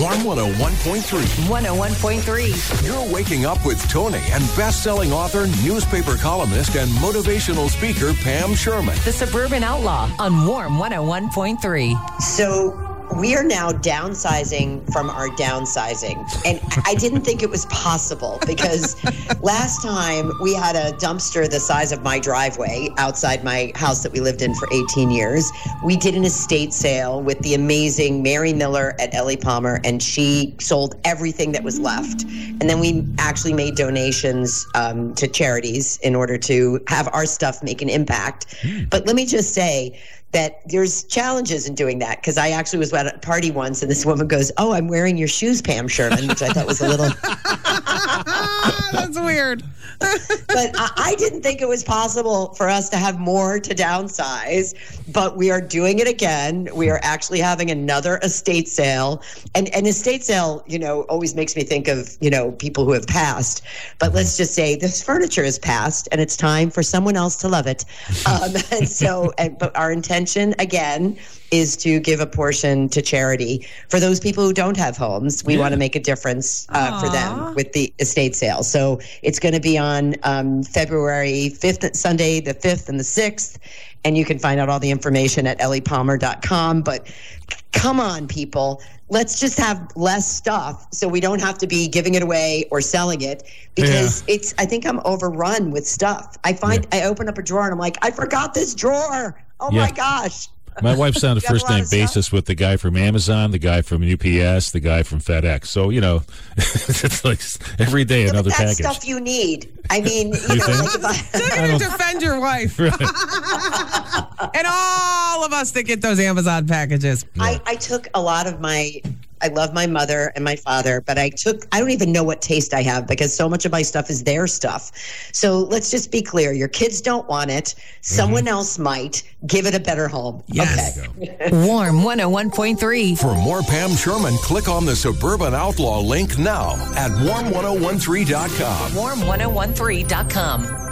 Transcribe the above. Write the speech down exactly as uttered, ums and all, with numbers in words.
Warm one oh one point three. one oh one point three. You're waking up with Tony and best-selling author, newspaper columnist, and motivational speaker Pam Sherman. The Suburban Outlaw on Warm one oh one point three. So we are now downsizing from our downsizing. And I didn't think it was possible because last time we had a dumpster the size of my driveway outside my house that we lived in for eighteen years. We did an estate sale with the amazing Mary Miller at Ellie Palmer, and she sold everything that was left. And then we actually made donations um, to charities in order to have our stuff make an impact. But let me just say, that there's challenges in doing that, because I actually was at a party once and this woman goes, "Oh, I'm wearing your shoes, Pam Sherman," which I thought was a little... That's weird. But I, I didn't think it was possible for us to have more to downsize, but we are doing it again. We are actually having another estate sale. And an estate sale, you know, always makes me think of, you know, people who have passed. But let's just say this furniture is passed and it's time for someone else to love it. Um, and so, and, but our intention, again, is to give a portion to charity for those people who don't have homes. We yeah. want to make a difference uh, for them with the estate sale. So it's going to be on um, February fifth, Sunday the fifth and the sixth. And you can find out all the information at ellie palmer dot com. But come on, people. Let's just have less stuff so we don't have to be giving it away or selling it, because yeah. it's, I think I'm overrun with stuff. I find yeah. I open up a drawer and I'm like, I forgot this drawer. Oh yeah. my gosh. My wife's on a first-name basis with the guy from Amazon, the guy from U P S, the guy from FedEx. So, you know, it's like every day yeah, another but that's package. stuff you need. I mean, you, you know, think? like if I... They're going to defend your wife. Right. And all of us that get those Amazon packages. Yeah. I, I took a lot of my... I love my mother and my father, but I took, I don't even know what taste I have because so much of my stuff is their stuff. So let's just be clear. Your kids don't want it. Someone mm-hmm. else might. Give it a better home. Yes. Okay. Warm one oh one point three. For more Pam Sherman, click on the Suburban Outlaw link now at warm ten thirteen dot com. warm ten thirteen dot com.